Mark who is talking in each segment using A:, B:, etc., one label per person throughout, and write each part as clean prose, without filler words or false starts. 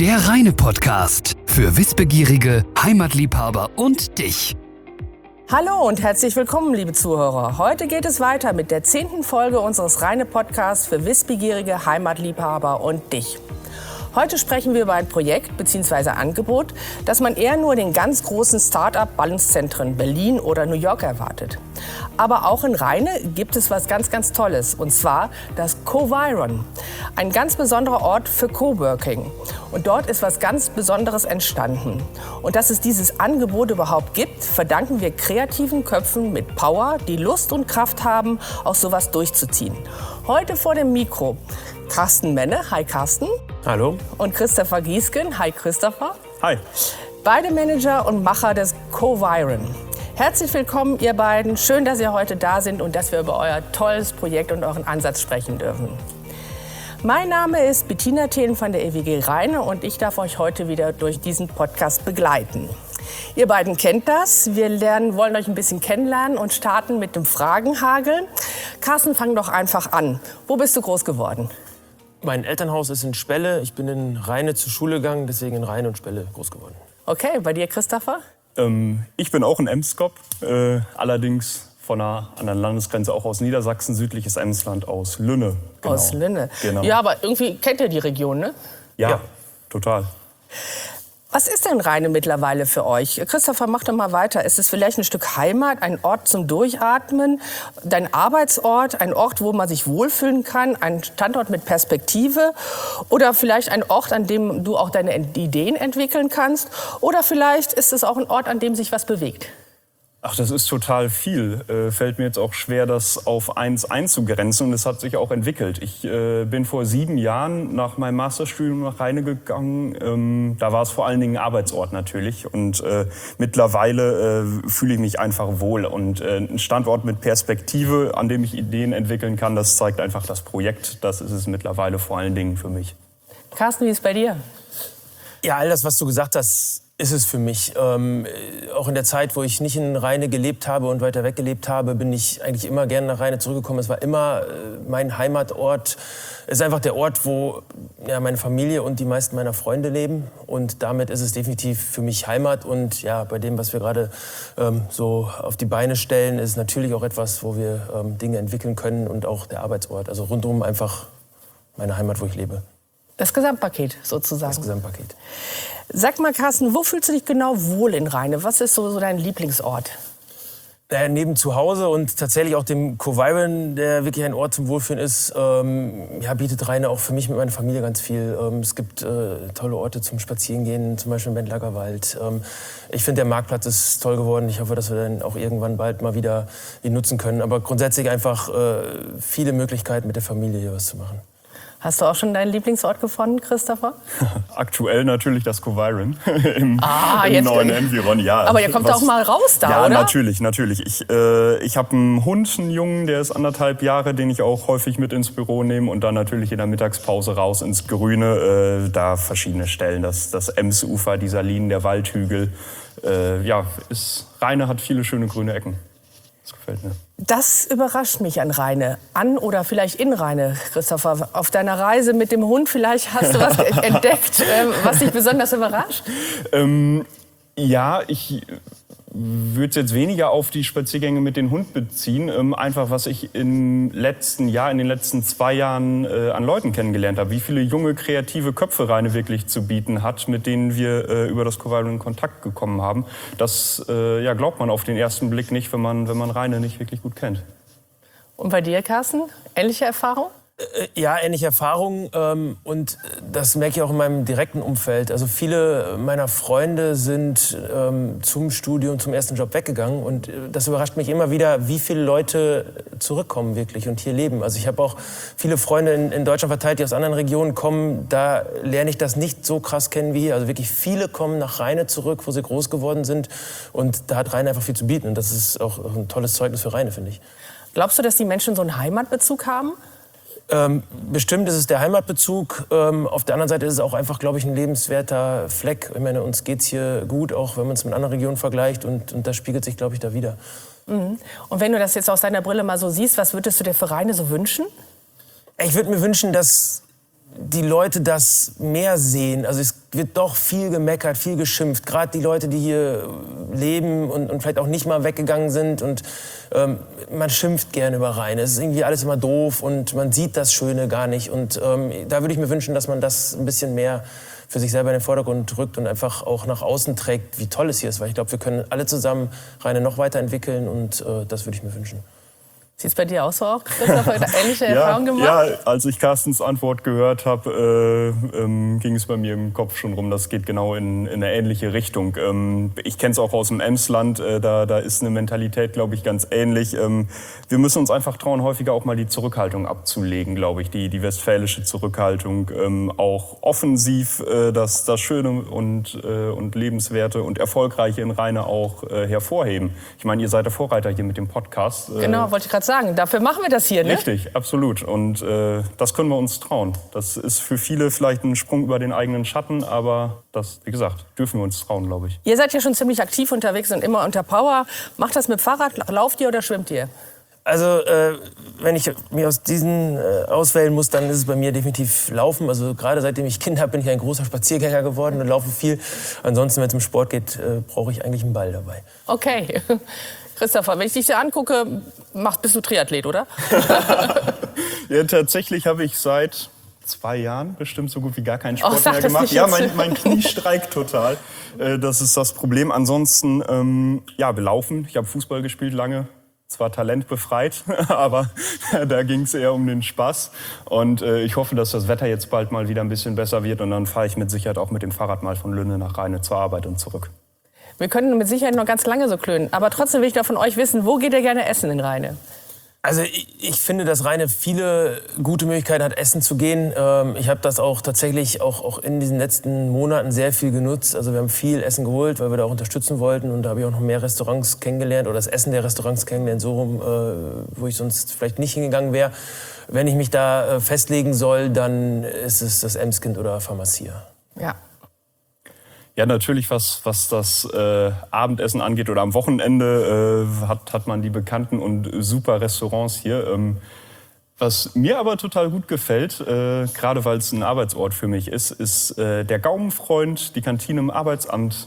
A: Der Rheine-Podcast für Wissbegierige, Heimatliebhaber und dich.
B: Hallo und herzlich willkommen, liebe Zuhörer. Heute geht es weiter mit der 10. Folge unseres Rheine-Podcasts für Wissbegierige, Heimatliebhaber und dich. Heute sprechen wir über ein Projekt bzw. Angebot, das man eher nur in den ganz großen Start-up-Ballungszentren Berlin oder New York erwartet. Aber auch in Rheine gibt es was ganz, ganz Tolles, und zwar das Coviron. Ein ganz besonderer Ort für Coworking. Und dort ist was ganz Besonderes entstanden. Und dass es dieses Angebot überhaupt gibt, verdanken wir kreativen Köpfen mit Power, die Lust und Kraft haben, auch sowas durchzuziehen. Heute vor dem Mikro Carsten Menne. Hi Carsten.
C: Hallo.
B: Und Christopher Giesken. Hi Christopher.
C: Hi.
B: Beide Manager und Macher des Coviron. Herzlich willkommen, ihr beiden. Schön, dass ihr heute da sind und dass wir über euer tolles Projekt und euren Ansatz sprechen dürfen. Mein Name ist Bettina Thelen von der EWG Rheine und ich darf euch heute wieder durch diesen Podcast begleiten. Ihr beiden kennt das. Wir wollen euch ein bisschen kennenlernen und starten mit dem Fragenhagel. Carsten, fang doch einfach an. Wo bist du groß geworden?
C: Mein Elternhaus ist in Spelle. Ich bin in Rheine zur Schule gegangen, deswegen in Rheine und Spelle groß geworden.
B: Okay, bei dir, Christopher?
D: Ich bin auch ein Emskop, allerdings von einer anderen Landesgrenze, auch aus Niedersachsen, südliches Emsland, aus Lünne. Genau.
B: Aus Lünne.
D: Genau.
B: Ja, aber irgendwie kennt ihr die Region, ne?
D: Ja, total.
B: Was ist denn Rheine mittlerweile für euch? Christopher, mach doch mal weiter. Ist es vielleicht ein Stück Heimat, ein Ort zum Durchatmen, dein Arbeitsort, ein Ort, wo man sich wohlfühlen kann, ein Standort mit Perspektive oder vielleicht ein Ort, an dem du auch deine Ideen entwickeln kannst oder vielleicht ist es auch ein Ort, an dem sich was bewegt?
D: Ach, das ist total viel. Fällt mir jetzt auch schwer, das auf eins einzugrenzen. Und es hat sich auch entwickelt. Ich bin vor 7 Jahren nach meinem Masterstudium nach Rheine gegangen. Da war es vor allen Dingen ein Arbeitsort natürlich. Und mittlerweile fühle ich mich einfach wohl. Und ein Standort mit Perspektive, an dem ich Ideen entwickeln kann, das zeigt einfach das Projekt. Das ist es mittlerweile vor allen Dingen für mich.
B: Carsten, wie ist es bei dir?
C: Ja, all das, was du gesagt hast, ist es für mich. Auch in der Zeit, wo ich nicht in Rheine gelebt habe und weiter weg gelebt habe, bin ich eigentlich immer gerne nach Rheine zurückgekommen. Es war immer mein Heimatort. Es ist einfach der Ort, wo ja, meine Familie und die meisten meiner Freunde leben. Und damit ist es definitiv für mich Heimat. Und ja, bei dem, was wir gerade so auf die Beine stellen, ist es natürlich auch etwas, wo wir Dinge entwickeln können und auch der Arbeitsort. Also rundum einfach meine Heimat, wo ich lebe.
B: Das Gesamtpaket sozusagen.
C: Das Gesamtpaket.
B: Sag mal, Carsten, wo fühlst du dich genau wohl in Rheine? Was ist so dein Lieblingsort?
C: Neben zu Hause und tatsächlich auch dem Coviron, der wirklich ein Ort zum Wohlfühlen ist, bietet Rheine auch für mich mit meiner Familie ganz viel. Es gibt tolle Orte zum Spazierengehen, zum Beispiel im Bentlager Wald. Ich finde, der Marktplatz ist toll geworden. Ich hoffe, dass wir dann auch irgendwann bald mal wieder ihn nutzen können. Aber grundsätzlich einfach viele Möglichkeiten, mit der Familie hier was zu machen.
B: Hast du auch schon deinen Lieblingsort gefunden, Christopher?
D: Aktuell natürlich das Coviron im neuen Environ. Ja,
B: aber ihr kommt auch mal raus da,
D: ja,
B: oder?
D: Ja, natürlich. Ich habe einen Hund, einen Jungen, der ist 1,5 Jahre, den ich auch häufig mit ins Büro nehme. Und dann natürlich in der Mittagspause raus ins Grüne. Da verschiedene Stellen, das Emsufer, die Salinen, der Waldhügel. Rheine hat viele schöne grüne Ecken. Das gefällt mir.
B: Das überrascht mich an Rheine. An oder vielleicht in Rheine, Christopher. Auf deiner Reise mit dem Hund, vielleicht hast du was entdeckt, was dich besonders überrascht?
D: Ich würde es jetzt weniger auf die Spaziergänge mit dem Hund beziehen. Einfach, was ich in den letzten 2 Jahren an Leuten kennengelernt habe. Wie viele junge, kreative Köpfe Rheine wirklich zu bieten hat, mit denen wir über das Coviron in Kontakt gekommen haben. Das glaubt man auf den ersten Blick nicht, wenn man Rheine nicht wirklich gut kennt.
B: Und bei dir, Carsten? Ähnliche Erfahrung?
C: Ja, ähnliche Erfahrungen und das merke ich auch in meinem direkten Umfeld. Also viele meiner Freunde sind zum Studium, zum ersten Job weggegangen und das überrascht mich immer wieder, wie viele Leute zurückkommen wirklich und hier leben. Also ich habe auch viele Freunde in Deutschland verteilt, die aus anderen Regionen kommen. Da lerne ich das nicht so krass kennen wie hier. Also wirklich viele kommen nach Rheine zurück, wo sie groß geworden sind und da hat Rheine einfach viel zu bieten und das ist auch ein tolles Zeugnis für Rheine, finde ich.
B: Glaubst du, dass die Menschen so einen Heimatbezug haben?
C: Bestimmt ist es der Heimatbezug. Auf der anderen Seite ist es auch einfach, glaube ich, ein lebenswerter Fleck. Ich meine, uns geht's hier gut, auch wenn man es mit anderen Regionen vergleicht. Und das spiegelt sich, glaube ich, da wieder.
B: Mhm. Und wenn du das jetzt aus deiner Brille mal so siehst, was würdest du dir für Rheine so wünschen?
C: Ich würde mir wünschen, dass die Leute das mehr sehen. Also es wird doch viel gemeckert, viel geschimpft. Gerade die Leute, die hier leben und vielleicht auch nicht mal weggegangen sind. Und man schimpft gerne über Rheine. Es ist irgendwie alles immer doof und man sieht das Schöne gar nicht. Und da würde ich mir wünschen, dass man das ein bisschen mehr für sich selber in den Vordergrund rückt und einfach auch nach außen trägt, wie toll es hier ist. Weil ich glaube, wir können alle zusammen Rheine noch weiterentwickeln und das würde ich mir wünschen.
B: Sieht es bei dir auch so aus, Christopher? Ähnliche Erfahrungen gemacht?
D: Ja, als ich Carstens Antwort gehört habe, ging es bei mir im Kopf schon rum, das geht genau in eine ähnliche Richtung. Ich kenne es auch aus dem Emsland, da ist eine Mentalität, glaube ich, ganz ähnlich. Wir müssen uns einfach trauen, häufiger auch mal die Zurückhaltung abzulegen, glaube ich, die westfälische Zurückhaltung. Auch offensiv das Schöne und Lebenswerte und Erfolgreiche in Rheine auch hervorheben. Ich meine, ihr seid der Vorreiter hier mit dem Podcast.
B: Genau, wollte ich gerade sagen. Dafür machen wir das hier, ne?
D: Richtig, absolut. Und das können wir uns trauen. Das ist für viele vielleicht ein Sprung über den eigenen Schatten, aber das, wie gesagt, dürfen wir uns trauen, glaube ich.
B: Ihr seid ja schon ziemlich aktiv unterwegs und immer unter Power. Macht das mit Fahrrad? Lauft ihr oder schwimmt ihr?
C: Also, wenn ich mir aus diesen auswählen muss, dann ist es bei mir definitiv Laufen. Also gerade seitdem ich Kind habe, bin ich ein großer Spaziergänger geworden und laufe viel. Ansonsten, wenn es um Sport geht, brauche ich eigentlich einen Ball dabei.
B: Okay. Christopher, wenn ich dich so angucke, bist du Triathlet, oder?
D: Ja, tatsächlich habe ich seit 2 Jahren bestimmt so gut wie gar keinen Sport
B: sag
D: mehr
B: das
D: gemacht.
B: nicht
D: Ja,
B: jetzt.
D: mein Knie streikt total. Das ist das Problem. Ansonsten, ja, wir laufen. Ich habe Fußball gespielt lange. Zwar talentbefreit, aber da ging es eher um den Spaß. Und ich hoffe, dass das Wetter jetzt bald mal wieder ein bisschen besser wird. Und dann fahre ich mit Sicherheit auch mit dem Fahrrad mal von Lünne nach Rheine zur Arbeit und zurück.
B: Wir können mit Sicherheit noch ganz lange so klönen. Aber trotzdem will ich doch von euch wissen, wo geht ihr gerne essen in Rheine?
C: Also ich finde, dass Rheine viele gute Möglichkeiten hat, essen zu gehen. Ich habe das auch tatsächlich auch in diesen letzten Monaten sehr viel genutzt. Also wir haben viel Essen geholt, weil wir da auch unterstützen wollten. Und da habe ich auch noch mehr Restaurants kennengelernt oder das Essen der Restaurants kennengelernt, so rum, wo ich sonst vielleicht nicht hingegangen wäre. Wenn ich mich da festlegen soll, dann ist es das Emskind oder Pharmacia.
B: Ja.
D: Ja, natürlich, was das Abendessen angeht oder am Wochenende hat man die bekannten und super Restaurants hier. Was mir aber total gut gefällt, gerade weil es ein Arbeitsort für mich ist der Gaumenfreund, die Kantine im Arbeitsamt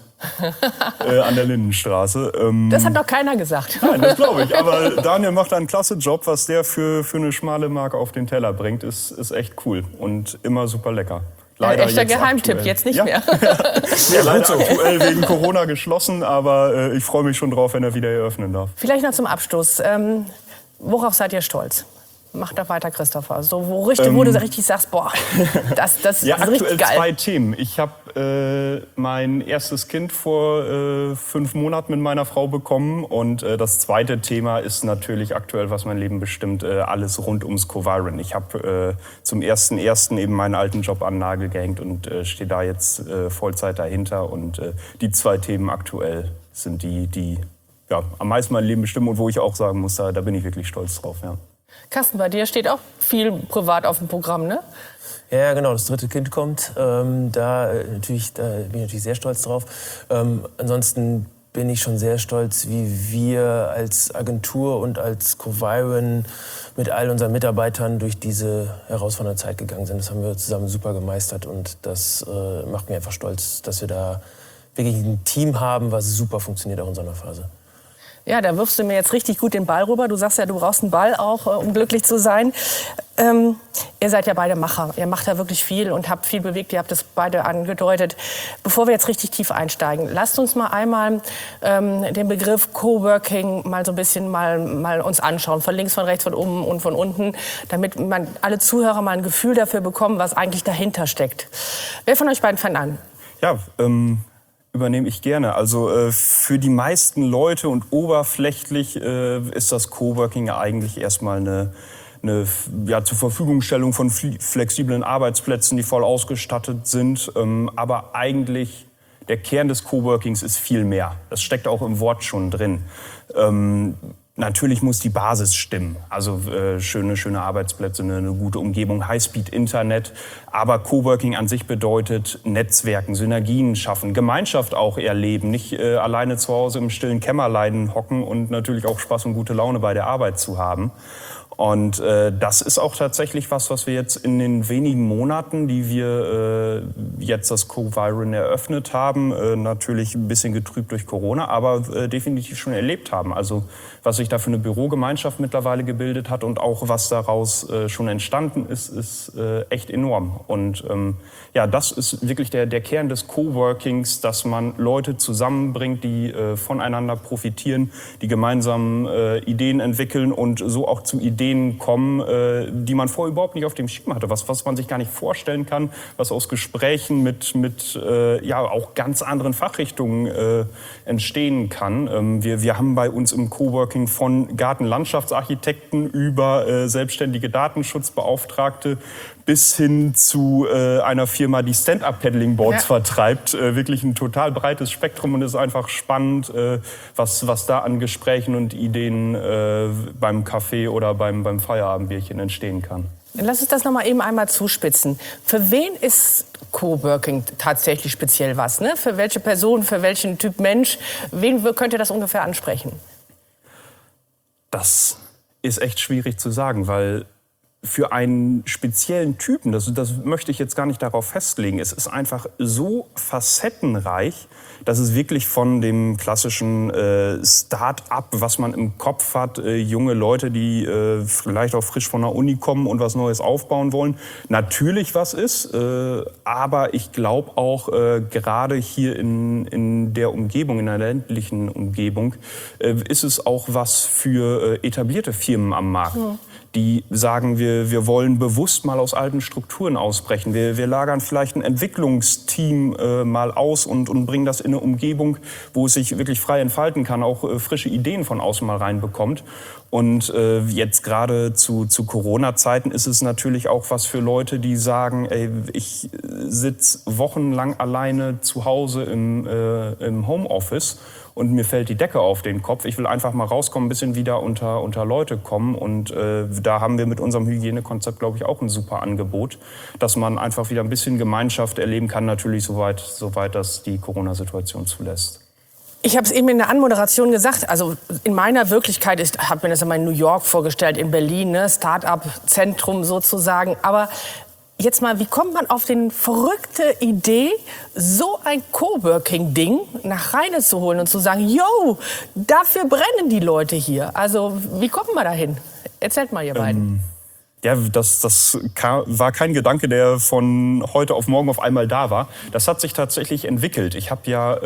D: an der Lindenstraße.
B: Das hat doch keiner gesagt.
D: Nein, das glaube ich. Aber Daniel macht einen klasse Job. Was der für eine schmale Marke auf den Teller bringt, ist echt cool und immer super lecker. Leider
B: echter
D: jetzt
B: Geheimtipp,
D: aktuell.
B: jetzt nicht
D: Ja.
B: mehr.
D: Ja, leider aktuell wegen Corona geschlossen, aber ich freue mich schon drauf, wenn er wieder eröffnen darf.
B: Vielleicht noch zum Abschluss. Worauf seid ihr stolz? Macht da weiter, Christopher. So, wo du richtig sagst, boah, das
D: Ja,
B: ist
D: aktuell
B: richtig geil.
D: 2 Themen. Ich habe mein erstes Kind vor 5 Monaten mit meiner Frau bekommen. Und das zweite Thema ist natürlich aktuell, was mein Leben bestimmt, alles rund ums Coviron. Ich habe zum 1.1. eben meinen alten Job an den Nagel gehängt und stehe da jetzt Vollzeit dahinter. Und die 2 Themen aktuell sind die ja, am meisten mein Leben bestimmen und wo ich auch sagen muss, da bin ich wirklich stolz drauf. Ja.
B: Carsten, bei dir steht auch viel privat auf dem Programm, ne?
C: Ja, genau, das 3. Kind kommt. Da bin ich natürlich sehr stolz drauf. Ansonsten bin ich schon sehr stolz, wie wir als Agentur und als Coviron mit all unseren Mitarbeitern durch diese herausfordernde Zeit gegangen sind. Das haben wir zusammen super gemeistert und das macht mich einfach stolz, dass wir da wirklich ein Team haben, was super funktioniert auch in so einer Phase.
B: Ja, da wirfst du mir jetzt richtig gut den Ball rüber. Du sagst ja, du brauchst einen Ball auch, um glücklich zu sein. Ihr seid ja beide Macher. Ihr macht ja wirklich viel und habt viel bewegt. Ihr habt es beide angedeutet. Bevor wir jetzt richtig tief einsteigen, lasst uns mal einmal den Begriff Coworking mal so ein bisschen mal uns anschauen. Von links, von rechts, von oben und von unten. Damit alle Zuhörer mal ein Gefühl dafür bekommen, was eigentlich dahinter steckt. Wer von euch beiden fängt an?
D: Ja, übernehme ich gerne. Also für die meisten Leute und oberflächlich ist das Coworking ja eigentlich erstmal eine zur Verfügungstellung von flexiblen Arbeitsplätzen, die voll ausgestattet sind. Aber eigentlich der Kern des Coworkings ist viel mehr. Das steckt auch im Wort schon drin. Natürlich muss die Basis stimmen. Also schöne Arbeitsplätze, eine gute Umgebung, Highspeed-Internet. Aber Coworking an sich bedeutet Netzwerken, Synergien schaffen, Gemeinschaft auch erleben. Nicht alleine zu Hause im stillen Kämmerlein hocken und natürlich auch Spaß und gute Laune bei der Arbeit zu haben. Und das ist auch tatsächlich was wir jetzt in den wenigen Monaten, die wir jetzt das Coviron eröffnet haben, natürlich ein bisschen getrübt durch Corona, aber definitiv schon erlebt haben. Also was sich da für eine Bürogemeinschaft mittlerweile gebildet hat und auch was daraus schon entstanden ist echt enorm. Und ja, das ist wirklich der Kern des Coworkings, dass man Leute zusammenbringt, die voneinander profitieren, die gemeinsam Ideen entwickeln und so auch zu Ideen kommen, die man vorher überhaupt nicht auf dem Schirm hatte, was man sich gar nicht vorstellen kann, was aus Gesprächen mit ja, auch ganz anderen Fachrichtungen entstehen kann. Wir haben bei uns im Coworking von Gartenlandschaftsarchitekten über selbstständige Datenschutzbeauftragte bis hin zu einer Firma, die Stand-Up-Paddling-Boards vertreibt. Wirklich ein total breites Spektrum und es ist einfach spannend, was da an Gesprächen und Ideen beim Kaffee oder beim Feierabendbierchen entstehen kann.
B: Lass uns das noch mal eben einmal zuspitzen. Für wen ist Coworking tatsächlich speziell was? Ne? Für welche Person, für welchen Typ Mensch? Wen könnte das ungefähr ansprechen?
D: Das ist echt schwierig zu sagen, weil für einen speziellen Typen, das möchte ich jetzt gar nicht darauf festlegen, es ist einfach so facettenreich, dass es wirklich von dem klassischen Start-up, was man im Kopf hat, junge Leute, die vielleicht auch frisch von der Uni kommen und was Neues aufbauen wollen, natürlich was ist. Aber ich glaube auch, gerade hier in der Umgebung, in der ländlichen Umgebung, ist es auch was für etablierte Firmen am Markt. Ja. Die sagen, wir wollen bewusst mal aus alten Strukturen ausbrechen. Wir lagern vielleicht ein Entwicklungsteam mal aus und bringen das in eine Umgebung, wo es sich wirklich frei entfalten kann, auch frische Ideen von außen mal reinbekommt. Und jetzt gerade zu Corona-Zeiten ist es natürlich auch was für Leute, die sagen, ey, ich sitze wochenlang alleine zu Hause im Homeoffice und mir fällt die Decke auf den Kopf. Ich will einfach mal rauskommen, ein bisschen wieder unter Leute kommen. Und da haben wir mit unserem Hygienekonzept, glaube ich, auch ein super Angebot, dass man einfach wieder ein bisschen Gemeinschaft erleben kann, natürlich soweit das die Corona-Situation zulässt.
B: Ich habe es eben in der Anmoderation gesagt, also in meiner Wirklichkeit habe mir das immer in New York vorgestellt, in Berlin, ne, Start-up-Zentrum sozusagen. Aber jetzt mal, wie kommt man auf die verrückte Idee, so ein Coworking-Ding nach Rheine zu holen und zu sagen, yo, dafür brennen die Leute hier. Also wie kommt man dahin? Erzählt mal, ihr beiden.
D: Ja, das war kein Gedanke, der von heute auf morgen auf einmal da war. Das hat sich tatsächlich entwickelt. Ich habe ja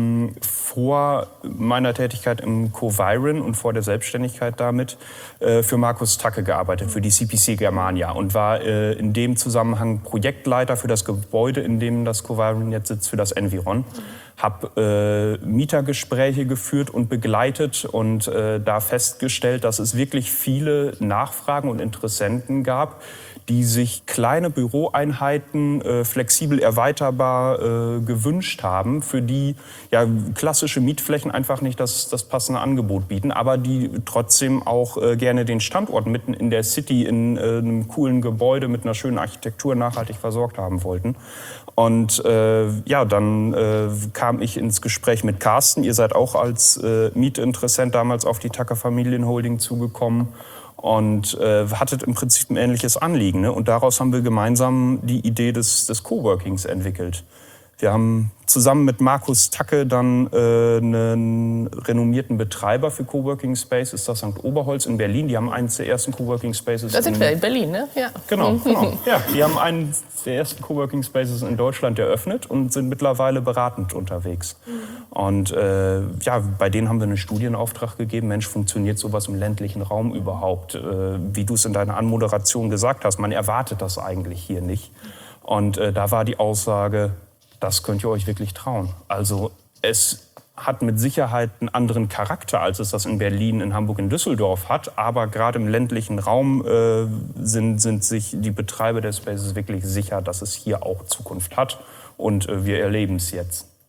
D: vor meiner Tätigkeit im Coviron und vor der Selbstständigkeit damit für Markus Tacke gearbeitet, für die CPC Germania und war in dem Zusammenhang Projektleiter für das Gebäude, in dem das Coviron jetzt sitzt, für das Environ. Habe Mietergespräche geführt und begleitet und da festgestellt, dass es wirklich viele Nachfragen und Interessenten gab, die sich kleine Büroeinheiten flexibel erweiterbar gewünscht haben, für die ja, klassische Mietflächen einfach nicht das passende Angebot bieten, aber die trotzdem auch gerne den Standort mitten in der City in einem coolen Gebäude mit einer schönen Architektur nachhaltig versorgt haben wollten. Und ja, dann kam ich ins Gespräch mit Carsten. Ihr seid auch als Mietinteressent damals auf die Tacke Familienholding zugekommen und hattet im Prinzip ein ähnliches Anliegen. Ne? Und daraus haben wir gemeinsam die Idee des Coworkings entwickelt. Wir haben zusammen mit Markus Tacke dann einen renommierten Betreiber für Coworking Spaces, das St. Oberholz in Berlin. Die haben eines der ersten Coworking Spaces.
B: Da sind wir in Berlin, ne? Ja.
D: Genau. Ja, die haben einen der ersten Coworking Spaces in Deutschland eröffnet und sind mittlerweile beratend unterwegs. Und ja, bei denen haben wir einen Studienauftrag gegeben. Mensch, funktioniert sowas im ländlichen Raum überhaupt? Wie du es in deiner Anmoderation gesagt hast, man erwartet das eigentlich hier nicht. Und da war die Aussage, das könnt ihr euch wirklich trauen. Also es hat mit Sicherheit einen anderen Charakter, als es das in Berlin, in Hamburg, in Düsseldorf hat. Aber gerade im ländlichen Raum sind sich die Betreiber der Spaces wirklich sicher, dass es hier auch Zukunft hat. Und wir erleben es jetzt.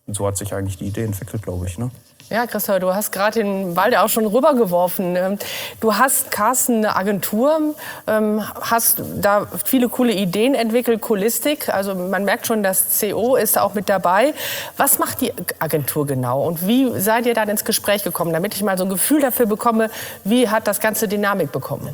D: Und so hat sich eigentlich die Idee entwickelt, glaube ich. Ne?
B: Ja, Christopher, du hast gerade den Ball auch schon rübergeworfen. Du hast, Carsten, eine Agentur, hast da viele coole Ideen entwickelt, Colistic. Also man merkt schon, das CO ist da auch mit dabei. Was macht die Agentur genau und wie seid ihr dann ins Gespräch gekommen, damit ich mal so ein Gefühl dafür bekomme, wie hat das Ganze Dynamik bekommen?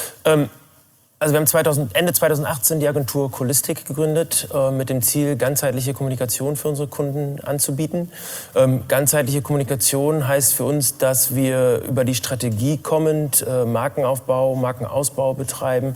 C: Also wir haben Ende 2018 die Agentur Colistic gegründet, mit dem Ziel, ganzheitliche Kommunikation für unsere Kunden anzubieten. Ganzheitliche Kommunikation heißt für uns, dass wir über die Strategie kommend Markenaufbau, Markenausbau betreiben.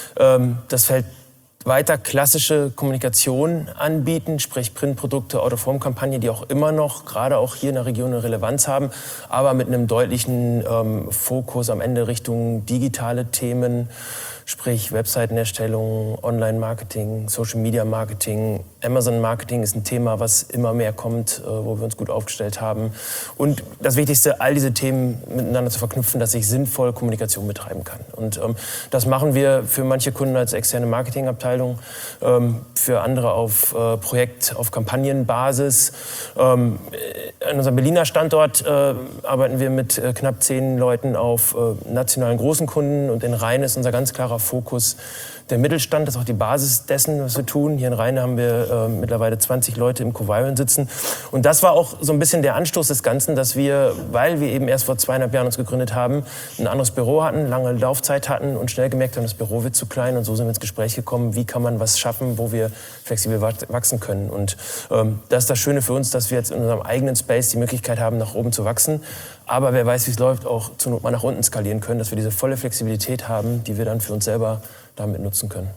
C: Das Feld weiter klassische Kommunikation anbieten, sprich Printprodukte, Out-of-Home-Kampagnen, die auch immer noch, gerade auch hier in der Region, eine Relevanz haben, aber mit einem deutlichen Fokus am Ende Richtung digitale Themen, sprich Webseitenerstellung, Online-Marketing, Social-Media-Marketing, Amazon-Marketing ist ein Thema, was immer mehr kommt, wo wir uns gut aufgestellt haben. Und das Wichtigste, all diese Themen miteinander zu verknüpfen, dass ich sinnvoll Kommunikation betreiben kann. Und das machen wir für manche Kunden als externe Marketingabteilung, für andere auf Projekt-, auf Kampagnenbasis. In unserem Berliner Standort arbeiten wir mit knapp 10 Leuten auf nationalen großen Kunden und in Rheine ist unser ganz klarer Fokus der Mittelstand. Das ist auch die Basis dessen, was wir tun. Hier in Rheine haben wir mittlerweile 20 Leute im Coviron sitzen. Und das war auch so ein bisschen der Anstoß des Ganzen, dass wir, weil wir eben erst vor 2,5 Jahren uns gegründet haben, ein anderes Büro hatten, lange Laufzeit hatten und schnell gemerkt haben, das Büro wird zu klein. Und so sind wir ins Gespräch gekommen, wie kann man was schaffen, wo wir flexibel wachsen können. Und das ist das Schöne für uns, dass wir jetzt in unserem eigenen Space die Möglichkeit haben, nach oben zu wachsen. Aber wer weiß, wie es läuft, auch zur Not mal nach unten skalieren können, dass wir diese volle Flexibilität haben, die wir dann für uns selber damit nutzen können.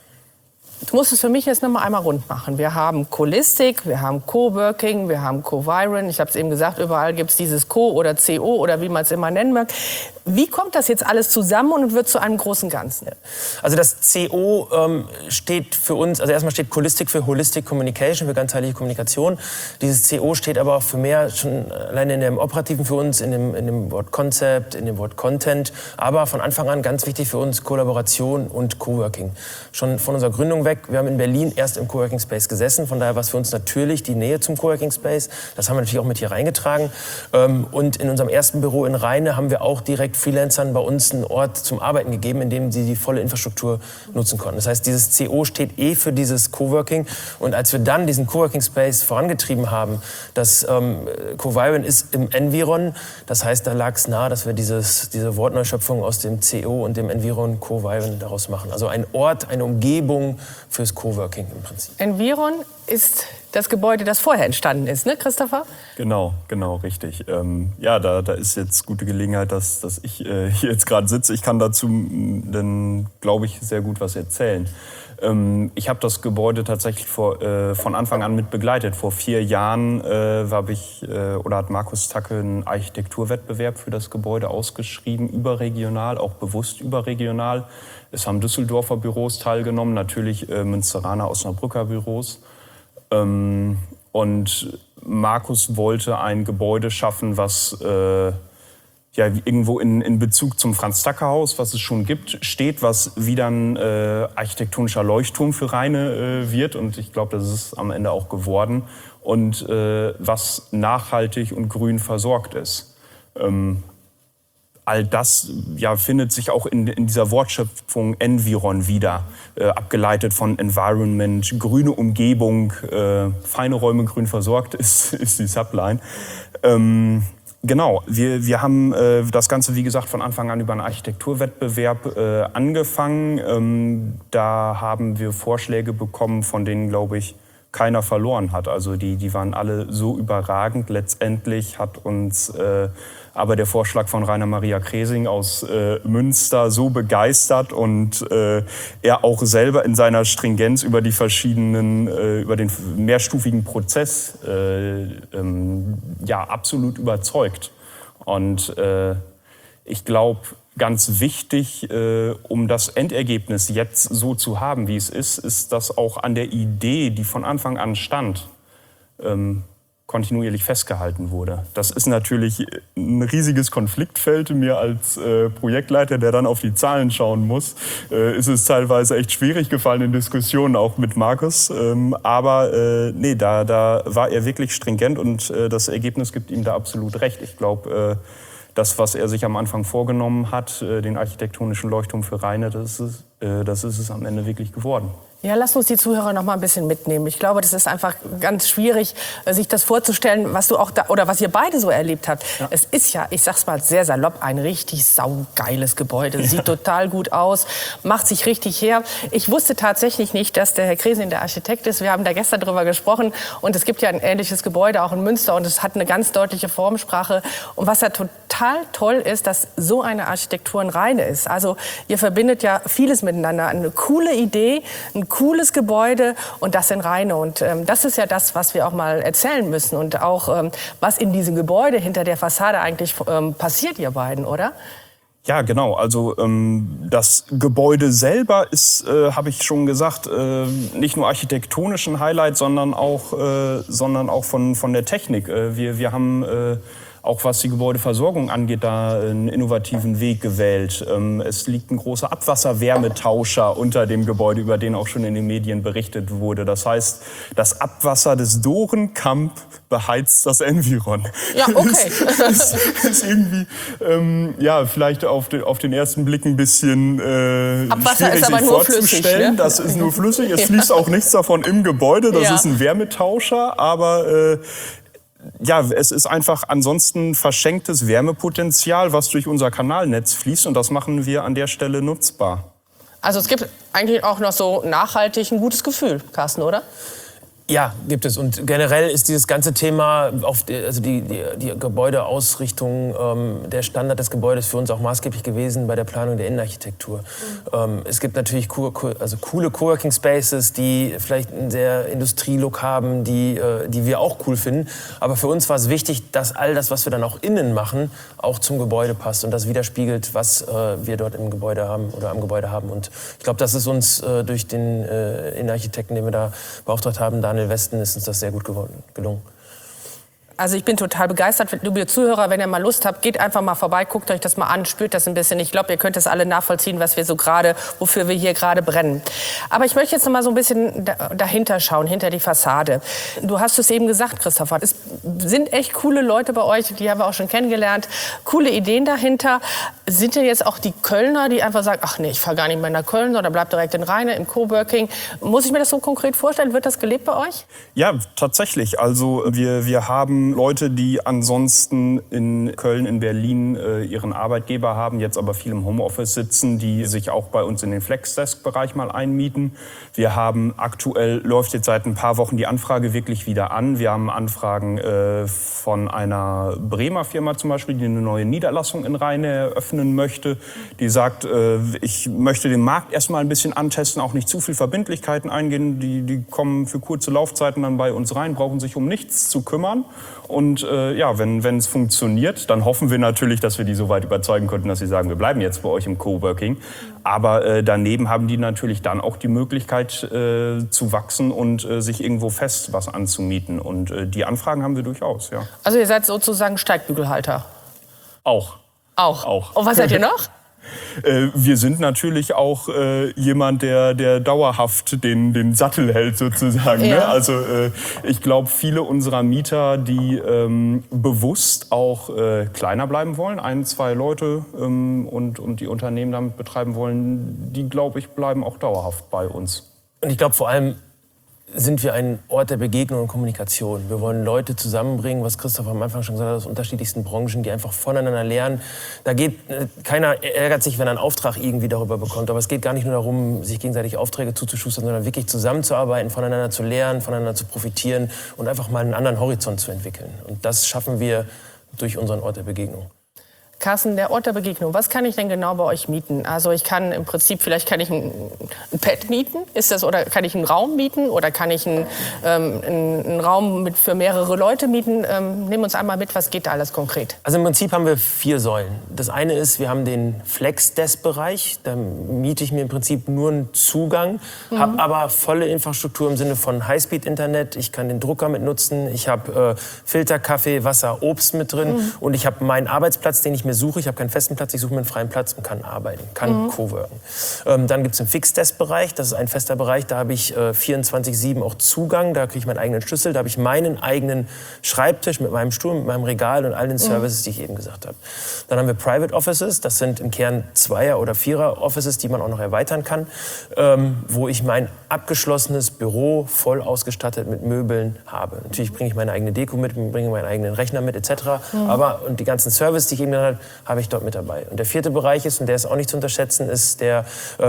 B: Du musst es für mich jetzt noch mal einmal rund machen. Wir haben Colistic, wir haben Coworking, wir haben Coviron. Ich habe es eben gesagt, überall gibt es dieses Co oder CO oder wie man es immer nennen mag. Wie kommt das jetzt alles zusammen und wird zu einem großen Ganzen?
C: Also das CO steht für uns, also erstmal steht Colistic für Holistic Communication, für ganzheitliche Kommunikation. Dieses CO steht aber auch für mehr, schon alleine in dem Operativen für uns, in dem Wort Concept, in dem Wort Content. Aber von Anfang an ganz wichtig für uns Kollaboration und Coworking. Schon von unserer Gründung weg. Wir haben in Berlin erst im Coworking Space gesessen. Von daher war es für uns natürlich die Nähe zum Coworking Space. Das haben wir natürlich auch mit hier reingetragen. Und in unserem ersten Büro in Rheine haben wir auch direkt Freelancern bei uns einen Ort zum Arbeiten gegeben, in dem sie die volle Infrastruktur nutzen konnten. Das heißt, dieses CO steht für dieses Coworking. Und als wir dann diesen Coworking Space vorangetrieben haben, das Coviron ist im Environ. Das heißt, da lag es nahe, dass wir diese Wortneuschöpfung aus dem CO und dem Environ Coviron daraus machen. Also ein Ort, eine Umgebung fürs Coworking im Prinzip.
B: Environ ist das Gebäude, das vorher entstanden ist, ne, Christopher?
D: Genau, richtig. Ja, da ist jetzt gute Gelegenheit, dass ich hier jetzt gerade sitze. Ich kann dazu dann, glaube ich, sehr gut was erzählen. Ich habe das Gebäude tatsächlich von Anfang an mit begleitet. Vor 4 Jahren hat Markus Tacke einen Architekturwettbewerb für das Gebäude ausgeschrieben, überregional, auch bewusst überregional. Es haben Düsseldorfer Büros teilgenommen, natürlich Münsteraner, Osnabrücker Büros. Und Markus wollte ein Gebäude schaffen, was irgendwo in Bezug zum Franz-Tacke-Haus, was es schon gibt, steht, was wieder ein architektonischer Leuchtturm für Rheine wird. Und ich glaube, das ist am Ende auch geworden. Und was nachhaltig und grün versorgt ist. All das findet sich auch in dieser Wortschöpfung Environ wieder, abgeleitet von Environment, grüne Umgebung, feine Räume grün versorgt ist die Subline. Genau, wir haben das Ganze, wie gesagt, von Anfang an über einen Architekturwettbewerb angefangen. Da haben wir Vorschläge bekommen, von denen, glaube ich, keiner verloren hat. Also die waren alle so überragend. Letztendlich hat uns aber der Vorschlag von Rainer Maria Kresing aus Münster so begeistert und er auch selber in seiner Stringenz über die verschiedenen, über den mehrstufigen Prozess absolut überzeugt. Und ich glaube, ganz wichtig, um das Endergebnis jetzt so zu haben, wie es ist, dass auch an der Idee, die von Anfang an stand, kontinuierlich festgehalten wurde. Das ist natürlich ein riesiges Konfliktfeld. Mir als Projektleiter, der dann auf die Zahlen schauen muss, ist es teilweise echt schwierig gefallen in Diskussionen, auch mit Markus. Aber nee, da war er wirklich stringent und das Ergebnis gibt ihm da absolut recht. Ich glaube, das, was er sich am Anfang vorgenommen hat, den architektonischen Leuchtturm für Rheine, das ist es am Ende wirklich geworden.
B: Ja, lasst uns die Zuhörer noch mal ein bisschen mitnehmen. Ich glaube, das ist einfach ganz schwierig, sich das vorzustellen, was du auch da, oder was ihr beide so erlebt habt. Ja. Es ist ja, ich sag's mal sehr salopp, ein richtig saugeiles Gebäude. Sieht total gut aus, macht sich richtig her. Ich wusste tatsächlich nicht, dass der Herr Kresin der Architekt ist. Wir haben da gestern drüber gesprochen und es gibt ja ein ähnliches Gebäude auch in Münster und es hat eine ganz deutliche Formsprache. Und was ja total toll ist, dass so eine Architektur in Rheine ist. Also ihr verbindet ja vieles miteinander. Eine coole Idee, ein cooles Gebäude und das in Rheine. Und das ist ja das, was wir auch mal erzählen müssen und auch, was in diesem Gebäude hinter der Fassade eigentlich passiert, ihr beiden, oder?
D: Ja, genau. Also das Gebäude selber ist, habe ich schon gesagt, nicht nur architektonisch ein Highlight, sondern auch von der Technik. Wir haben auch was die Gebäudeversorgung angeht, da einen innovativen Weg gewählt. Es liegt ein großer Abwasserwärmetauscher unter dem Gebäude, über den auch schon in den Medien berichtet wurde. Das heißt, das Abwasser des Dorenkamp beheizt das Environ.
B: Ja, okay.
D: ist irgendwie, ja, vielleicht auf den ersten Blick ein bisschen
B: Abwasser
D: schwierig
B: ist aber
D: sich
B: nur
D: vorzustellen.
B: flüssig, ne?
D: Das ist nur flüssig. Es fließt auch nichts davon im Gebäude. Das ist ein Wärmetauscher, aber ja, es ist einfach ansonsten verschenktes Wärmepotenzial, was durch unser Kanalnetz fließt und das machen wir an der Stelle nutzbar.
B: Also es gibt eigentlich auch noch so nachhaltig ein gutes Gefühl, Carsten, oder?
C: Ja, gibt es. Und generell ist dieses ganze Thema, also die Gebäudeausrichtung, der Standard des Gebäudes für uns auch maßgeblich gewesen bei der Planung der Innenarchitektur. Es gibt natürlich coole Coworking Spaces, die vielleicht einen sehr Industrielook haben, die wir auch cool finden. Aber für uns war es wichtig, dass all das, was wir dann auch innen machen, auch zum Gebäude passt und das widerspiegelt, was wir dort im Gebäude haben oder am Gebäude haben. Und ich glaube, das ist uns durch den Innenarchitekten, den wir da beauftragt haben, Daniel Westen, ist uns das sehr gut gelungen.
B: Also ich bin total begeistert. Liebe Zuhörer, wenn ihr mal Lust habt, geht einfach mal vorbei, guckt euch das mal an, spürt das ein bisschen. Ich glaube, ihr könnt das alle nachvollziehen, wofür wir hier gerade brennen. Aber ich möchte jetzt noch mal so ein bisschen dahinter schauen, hinter die Fassade. Du hast es eben gesagt, Christopher, es sind echt coole Leute bei euch, die haben wir auch schon kennengelernt. Coole Ideen dahinter. Sind denn jetzt auch die Kölner, die einfach sagen, ach nee, ich fahre gar nicht mehr nach Köln, sondern bleib direkt in Rheine, im Coworking. Muss ich mir das so konkret vorstellen? Wird das gelebt bei euch?
D: Ja, tatsächlich. Also wir haben Leute, die ansonsten in Köln, in Berlin ihren Arbeitgeber haben, jetzt aber viel im Homeoffice sitzen, die sich auch bei uns in den Flexdesk-Bereich mal einmieten. Wir haben aktuell, läuft jetzt seit ein paar Wochen die Anfrage wirklich wieder an. Wir haben Anfragen von einer Bremer Firma zum Beispiel, die eine neue Niederlassung in Rheine eröffnen möchte. Die sagt, ich möchte den Markt erstmal ein bisschen antesten, auch nicht zu viel Verbindlichkeiten eingehen. Die kommen für kurze Laufzeiten dann bei uns rein, brauchen sich um nichts zu kümmern. Und ja, wenn es funktioniert, dann hoffen wir natürlich, dass wir die so weit überzeugen konnten, dass sie sagen, wir bleiben jetzt bei euch im Coworking. Aber daneben haben die natürlich dann auch die Möglichkeit zu wachsen und sich irgendwo fest was anzumieten. Und die Anfragen haben wir durchaus, ja.
B: Also ihr seid sozusagen Steigbügelhalter?
D: Auch.
B: Und was seid ihr noch?
D: Wir sind natürlich auch jemand, der dauerhaft den Sattel hält sozusagen.
B: Ja.
D: Ne? Also ich glaube, viele unserer Mieter, die bewusst auch kleiner bleiben wollen, 1, 2 Leute und die Unternehmen damit betreiben wollen, die, glaube ich, bleiben auch dauerhaft bei uns.
C: Und ich glaube vor allem sind wir ein Ort der Begegnung und Kommunikation. Wir wollen Leute zusammenbringen, was Christoph am Anfang schon gesagt hat, aus unterschiedlichsten Branchen, die einfach voneinander lernen. Da geht keiner ärgert sich, wenn er einen Auftrag irgendwie darüber bekommt. Aber es geht gar nicht nur darum, sich gegenseitig Aufträge zuzuschustern, sondern wirklich zusammenzuarbeiten, voneinander zu lernen, voneinander zu profitieren und einfach mal einen anderen Horizont zu entwickeln. Und das schaffen wir durch unseren Ort der Begegnung.
B: Carsten, der Ort der Begegnung, was kann ich denn genau bei euch mieten? Also ich kann im Prinzip, vielleicht kann ich ein Pad mieten, oder kann ich einen Raum mieten oder kann ich einen Raum für mehrere Leute mieten? Nimm uns einmal mit, was geht da alles konkret?
C: Also im Prinzip haben wir 4 Säulen. Das eine ist, wir haben den Flex-Desk-Bereich. Da miete ich mir im Prinzip nur einen Zugang, habe aber volle Infrastruktur im Sinne von Highspeed-Internet. Ich kann den Drucker mit nutzen, ich habe Filter, Kaffee, Wasser, Obst mit drin und ich habe meinen Arbeitsplatz, den ich mir suche. Ich habe keinen festen Platz, ich suche mir einen freien Platz und kann arbeiten, kann coworken. Dann gibt es den Fixed-Desk-Bereich, das ist ein fester Bereich, da habe ich 24/7 auch Zugang, da kriege ich meinen eigenen Schlüssel, da habe ich meinen eigenen Schreibtisch mit meinem Stuhl, mit meinem Regal und all den Services, die ich eben gesagt habe. Dann haben wir Private Offices, das sind im Kern 2er- oder 4er-Offices, die man auch noch erweitern kann, wo ich mein abgeschlossenes Büro voll ausgestattet mit Möbeln habe. Natürlich bringe ich meine eigene Deko mit, bringe meinen eigenen Rechner mit etc. Und die ganzen Services, die ich eben genannt habe ich dort mit dabei. Und der 4. Bereich ist, und der ist auch nicht zu unterschätzen, ist der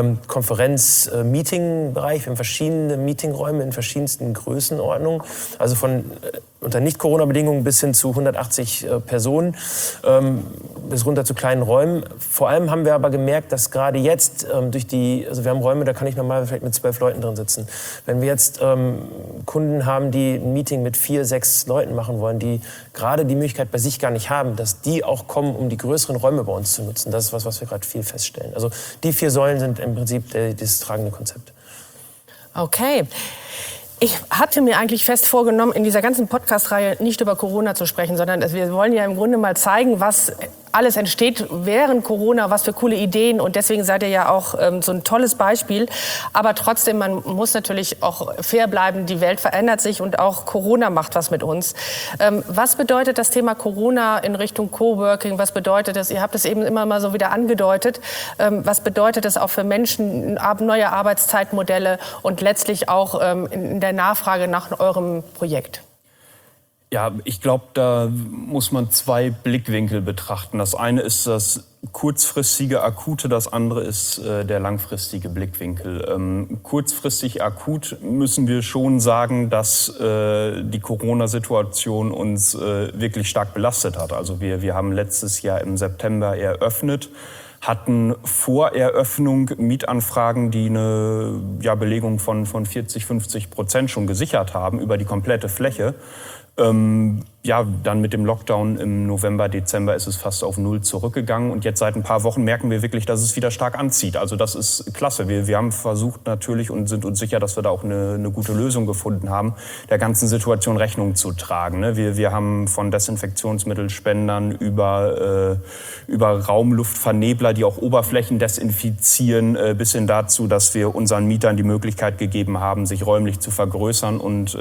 C: Konferenz-Meeting-Bereich. Wir haben verschiedene Meetingräume in verschiedensten Größenordnungen. Also von unter Nicht-Corona-Bedingungen bis hin zu 180 Personen, bis runter zu kleinen Räumen. Vor allem haben wir aber gemerkt, dass gerade jetzt also wir haben Räume, da kann ich normal vielleicht mit 12 Leuten drin sitzen. Wenn wir jetzt Kunden haben, die ein Meeting mit 4, 6 Leuten machen wollen, die gerade die Möglichkeit bei sich gar nicht haben, dass die auch kommen, um die größeren Räume bei uns zu nutzen. Das ist was wir gerade viel feststellen. Also die 4 Säulen sind im Prinzip das tragende Konzept.
B: Okay. Ich hatte mir eigentlich fest vorgenommen, in dieser ganzen Podcast-Reihe nicht über Corona zu sprechen, sondern wir wollen ja im Grunde mal zeigen, was alles entsteht während Corona, was für coole Ideen. Und deswegen seid ihr ja auch so ein tolles Beispiel. Aber trotzdem, man muss natürlich auch fair bleiben. Die Welt verändert sich und auch Corona macht was mit uns. Was bedeutet das Thema Corona in Richtung Coworking? Was bedeutet das? Ihr habt es eben immer mal so wieder angedeutet. Was bedeutet das auch für Menschen, neue Arbeitszeitmodelle und letztlich auch in der Nachfrage nach eurem Projekt?
D: Ja, ich glaube, da muss man 2 Blickwinkel betrachten. Das eine ist das kurzfristige, akute, das andere ist der langfristige Blickwinkel. Kurzfristig akut müssen wir schon sagen, dass die Corona-Situation uns wirklich stark belastet hat. Also wir haben letztes Jahr im September eröffnet, hatten vor Eröffnung Mietanfragen, die eine Belegung von 40-50% schon gesichert haben über die komplette Fläche. Dann mit dem Lockdown im November, Dezember ist es fast auf 0 zurückgegangen. Und jetzt seit ein paar Wochen merken wir wirklich, dass es wieder stark anzieht. Also das ist klasse. Wir haben versucht natürlich und sind uns sicher, dass wir da auch eine gute Lösung gefunden haben, der ganzen Situation Rechnung zu tragen. Wir haben von Desinfektionsmittelspendern über Raumluftvernebler, die auch Oberflächen desinfizieren, bis hin dazu, dass wir unseren Mietern die Möglichkeit gegeben haben, sich räumlich zu vergrößern und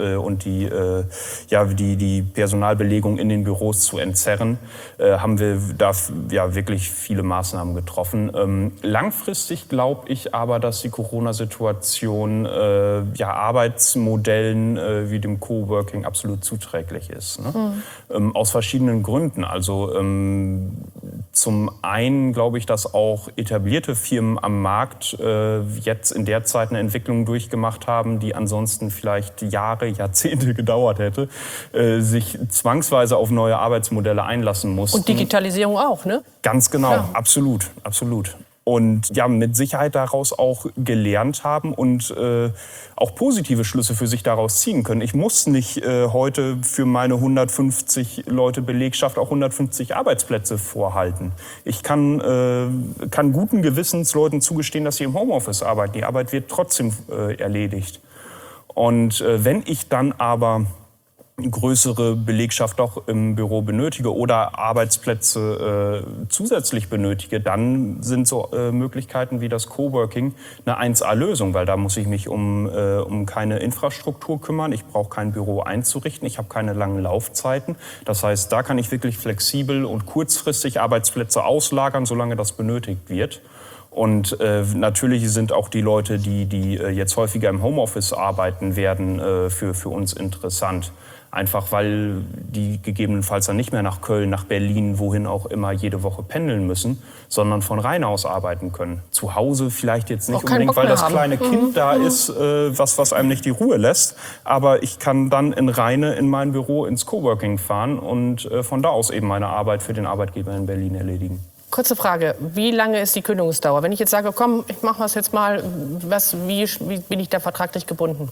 D: die Personalbelegung in den Büros zu entzerren, haben wir da wirklich viele Maßnahmen getroffen. Langfristig glaube ich aber, dass die Corona-Situation Arbeitsmodellen wie dem Coworking absolut zuträglich ist. Ne? Aus verschiedenen Gründen. Also zum einen glaube ich, dass auch etablierte Firmen am Markt jetzt in der Zeit eine Entwicklung durchgemacht haben, die ansonsten vielleicht Jahre, Jahrzehnte gedauert hätte, sich zwangsweise auf neue Arbeitsmodelle einlassen mussten.
B: Und Digitalisierung auch, ne?
D: Ganz genau,
B: ja.
D: Absolut. Und mit Sicherheit daraus auch gelernt haben und auch positive Schlüsse für sich daraus ziehen können. Ich muss nicht heute für meine 150 Leute Belegschaft auch 150 Arbeitsplätze vorhalten. Ich kann guten Gewissens Leuten zugestehen, dass sie im Homeoffice arbeiten. Die Arbeit wird trotzdem erledigt. Und wenn ich dann aber größere Belegschaft auch im Büro benötige oder Arbeitsplätze zusätzlich benötige, dann sind so Möglichkeiten wie das Coworking eine 1A-Lösung, weil da muss ich mich um keine Infrastruktur kümmern, ich brauche kein Büro einzurichten, ich habe keine langen Laufzeiten. Das heißt, da kann ich wirklich flexibel und kurzfristig Arbeitsplätze auslagern, solange das benötigt wird. Und natürlich sind auch die Leute, die jetzt häufiger im Homeoffice arbeiten werden, für uns interessant. Einfach weil die gegebenenfalls dann nicht mehr nach Köln, nach Berlin, wohin auch immer jede Woche pendeln müssen, sondern von Rhein aus arbeiten können. Zu Hause vielleicht jetzt nicht unbedingt, weil das kleine Kind da ist, was einem nicht die Ruhe lässt. Aber ich kann dann in Rheine in mein Büro ins Coworking fahren und von da aus eben meine Arbeit für den Arbeitgeber in Berlin erledigen.
B: Kurze Frage, wie lange ist die Kündigungsdauer? Wenn ich jetzt sage, komm, ich mache was jetzt mal, wie bin ich da vertraglich gebunden?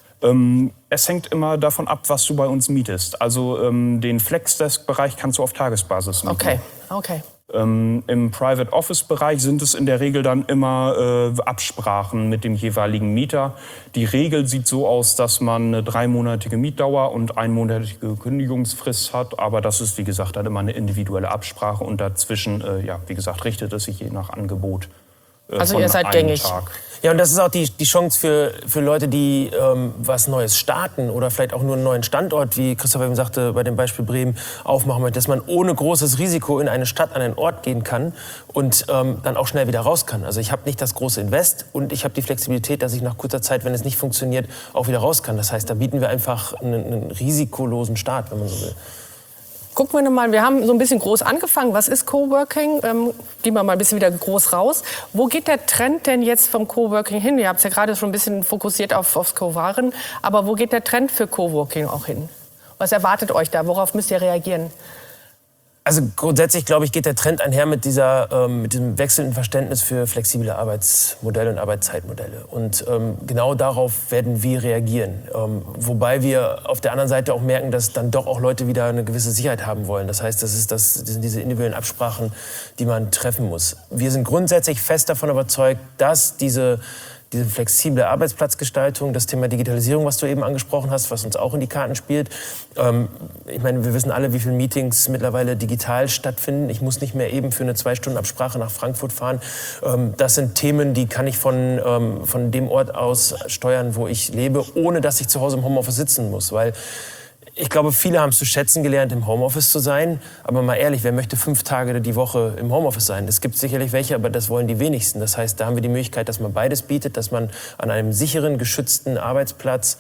D: Es hängt immer davon ab, was du bei uns mietest. Also den Flexdesk-Bereich kannst du auf Tagesbasis mieten.
B: Okay.
D: Im Private Office-Bereich sind es in der Regel dann immer Absprachen mit dem jeweiligen Mieter. Die Regel sieht so aus, dass man eine 3-monatige Mietdauer und 1-monatige Kündigungsfrist hat. Aber das ist, wie gesagt, dann immer eine individuelle Absprache. Und dazwischen, wie gesagt, richtet es sich je nach Angebot.
B: Also ihr seid gängig.
D: Tag.
C: Ja, und das ist auch die Chance für Leute, die was Neues starten oder vielleicht auch nur einen neuen Standort, wie Christopher eben sagte, bei dem Beispiel Bremen, aufmachen möchte, dass man ohne großes Risiko in eine Stadt, an einen Ort gehen kann und dann auch schnell wieder raus kann. Also ich habe nicht das große Invest und ich habe die Flexibilität, dass ich nach kurzer Zeit, wenn es nicht funktioniert, auch wieder raus kann. Das heißt, da bieten wir einfach einen risikolosen Start, wenn man so will.
B: Gucken wir nochmal, wir haben so ein bisschen groß angefangen. Was ist Coworking? Gehen wir mal ein bisschen wieder groß raus. Wo geht der Trend denn jetzt vom Coworking hin? Ihr habt es ja gerade schon ein bisschen fokussiert aufs Co-Waren. Aber wo geht der Trend für Coworking auch hin? Was erwartet euch da? Worauf müsst ihr reagieren?
C: Also grundsätzlich, glaube ich, geht der Trend einher mit diesem wechselnden Verständnis für flexible Arbeitsmodelle und Arbeitszeitmodelle. Und genau darauf werden wir reagieren. Wobei wir auf der anderen Seite auch merken, dass dann doch auch Leute wieder eine gewisse Sicherheit haben wollen. Das heißt, das sind diese individuellen Absprachen, die man treffen muss. Wir sind grundsätzlich fest davon überzeugt, dass diese flexible Arbeitsplatzgestaltung, das Thema Digitalisierung, was du eben angesprochen hast, was uns auch in die Karten spielt. Ich meine, wir wissen alle, wie viele Meetings mittlerweile digital stattfinden. Ich muss nicht mehr eben für eine 2-Stunden-Absprache nach Frankfurt fahren. Das sind Themen, die kann ich von dem Ort aus steuern, wo ich lebe, ohne dass ich zu Hause im Homeoffice sitzen muss. Weil ich glaube, viele haben es zu schätzen gelernt, im Homeoffice zu sein. Aber mal ehrlich, wer möchte 5 Tage die Woche im Homeoffice sein? Es gibt sicherlich welche, aber das wollen die wenigsten. Das heißt, da haben wir die Möglichkeit, dass man beides bietet, dass man an einem sicheren, geschützten Arbeitsplatz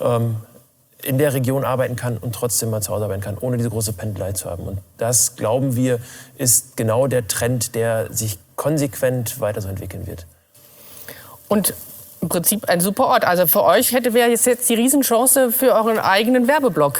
C: in der Region arbeiten kann und trotzdem mal zu Hause arbeiten kann, ohne diese große Pendelei zu haben. Und das, glauben wir, ist genau der Trend, der sich konsequent weiter so entwickeln wird. Und im Prinzip ein super Ort. Also für euch wäre jetzt die Riesenchance für euren eigenen Werbeblock.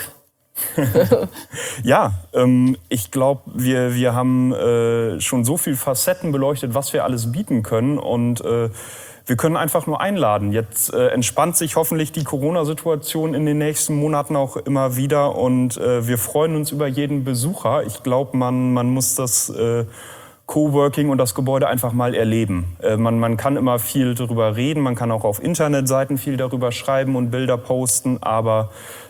D: Ja, ich glaube, wir haben schon so viele Facetten beleuchtet, was wir alles bieten können. Und wir können einfach nur einladen. Jetzt entspannt sich hoffentlich die Corona-Situation in den nächsten Monaten auch immer wieder. Und wir freuen uns über jeden Besucher. Ich glaube, man muss das Coworking und das Gebäude einfach mal erleben. Man kann immer viel darüber reden, man kann auch auf Internetseiten viel darüber schreiben und Bilder posten, aber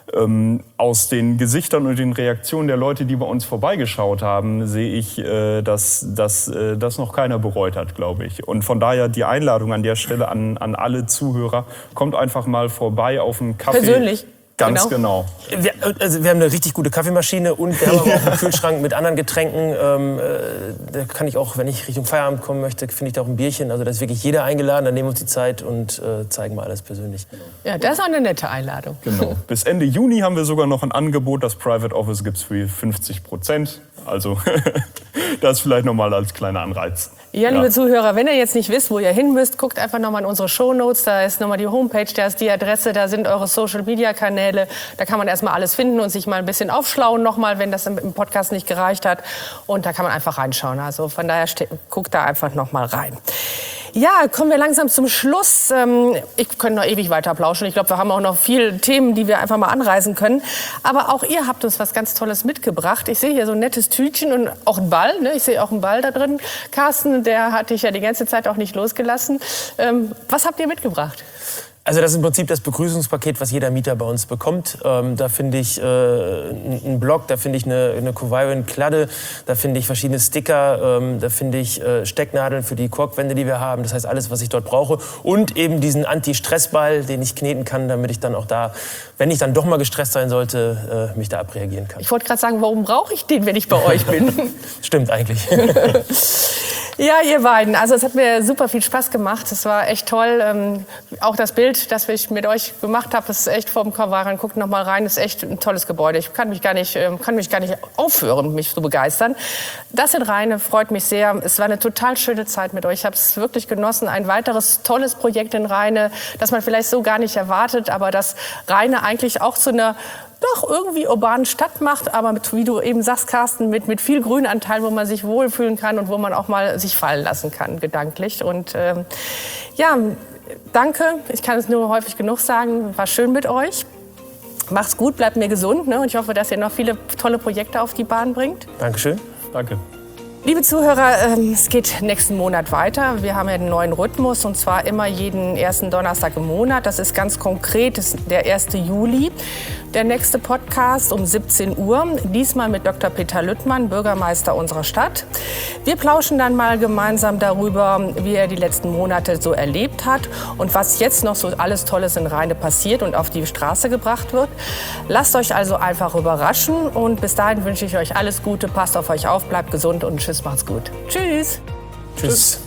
D: aus den Gesichtern und den Reaktionen der Leute, die bei uns vorbeigeschaut haben, sehe ich, dass das noch keiner bereut hat, glaube ich. Und von daher die Einladung an der Stelle an alle Zuhörer, kommt einfach mal vorbei auf einen Kaffee.
B: Persönlich?
D: Ganz genau.
C: Wir haben eine richtig gute Kaffeemaschine und wir haben auch einen Kühlschrank mit anderen Getränken. Da kann ich auch, wenn ich Richtung Feierabend kommen möchte, finde ich da auch ein Bierchen. Also da ist wirklich jeder eingeladen, dann nehmen wir uns die Zeit und zeigen mal alles persönlich.
B: Ja, das ist auch eine nette Einladung.
D: Genau. Bis Ende Juni haben wir sogar noch ein Angebot, das Private Office gibt es für 50%. Also das vielleicht nochmal als kleiner Anreiz.
B: Ja, liebe Zuhörer, wenn ihr jetzt nicht wisst, wo ihr hin müsst, guckt einfach nochmal in unsere Shownotes. Da ist nochmal die Homepage, da ist die Adresse, da sind eure Social-Media-Kanäle. Da kann man erstmal alles finden und sich mal ein bisschen aufschlauen nochmal, wenn das im Podcast nicht gereicht hat. Und da kann man einfach reinschauen. Also von daher guckt da einfach nochmal rein. Ja, kommen wir langsam zum Schluss. Ich könnte noch ewig weiter plauschen. Ich glaube, wir haben auch noch viele Themen, die wir einfach mal anreißen können. Aber auch ihr habt uns was ganz Tolles mitgebracht. Ich sehe hier so ein nettes Tütchen und auch einen Ball. Ne? Ich sehe auch einen Ball da drin. Carsten, der hat dich ja die ganze Zeit auch nicht losgelassen. Was habt ihr mitgebracht?
C: Also das ist im Prinzip das Begrüßungspaket, was jeder Mieter bei uns bekommt. Da finde ich einen Block, da finde ich eine Coviron-Kladde, da finde ich verschiedene Sticker, da finde ich Stecknadeln für die Korkwände, die wir haben. Das heißt alles, was ich dort brauche. Und eben diesen Anti-Stress-Ball, den ich kneten kann, damit ich dann auch da, wenn ich dann doch mal gestresst sein sollte, mich da abreagieren kann.
B: Ich wollte gerade sagen, warum brauche ich den, wenn ich bei euch bin?
C: Stimmt eigentlich.
B: Ja, ihr beiden. Also es hat mir super viel Spaß gemacht. Es war echt toll. Auch das Bild, das ich mit euch gemacht habe, ist echt vom Kavaran. Guckt noch mal rein. Ist echt ein tolles Gebäude. Ich kann mich gar nicht aufhören, mich zu begeistern. Das in Rheine freut mich sehr. Es war eine total schöne Zeit mit euch. Ich habe es wirklich genossen. Ein weiteres tolles Projekt in Rheine, das man vielleicht so gar nicht erwartet, aber das Rheine eigentlich auch zu einer doch irgendwie urbanen Stadt macht, aber mit, wie du eben sagst, Carsten, mit viel Grünanteil, wo man sich wohlfühlen kann und wo man auch mal sich fallen lassen kann, gedanklich. Und ja, danke. Ich kann es nur häufig genug sagen. War schön mit euch. Macht's gut, bleibt mir gesund. Ne? Und ich hoffe, dass ihr noch viele tolle Projekte auf die Bahn bringt.
C: Dankeschön.
D: Danke.
B: Liebe Zuhörer, es geht nächsten Monat weiter. Wir haben ja einen neuen Rhythmus, und zwar immer jeden ersten Donnerstag im Monat. Das ist ganz konkret, das ist der 1. Juli. Der nächste Podcast um 17 Uhr, diesmal mit Dr. Peter Lüttmann, Bürgermeister unserer Stadt. Wir plauschen dann mal gemeinsam darüber, wie er die letzten Monate so erlebt hat und was jetzt noch so alles Tolles in Rheine passiert und auf die Straße gebracht wird. Lasst euch also einfach überraschen, und bis dahin wünsche ich euch alles Gute, passt auf euch auf, bleibt gesund und tschüss, macht's gut. Tschüss.
C: Tschüss.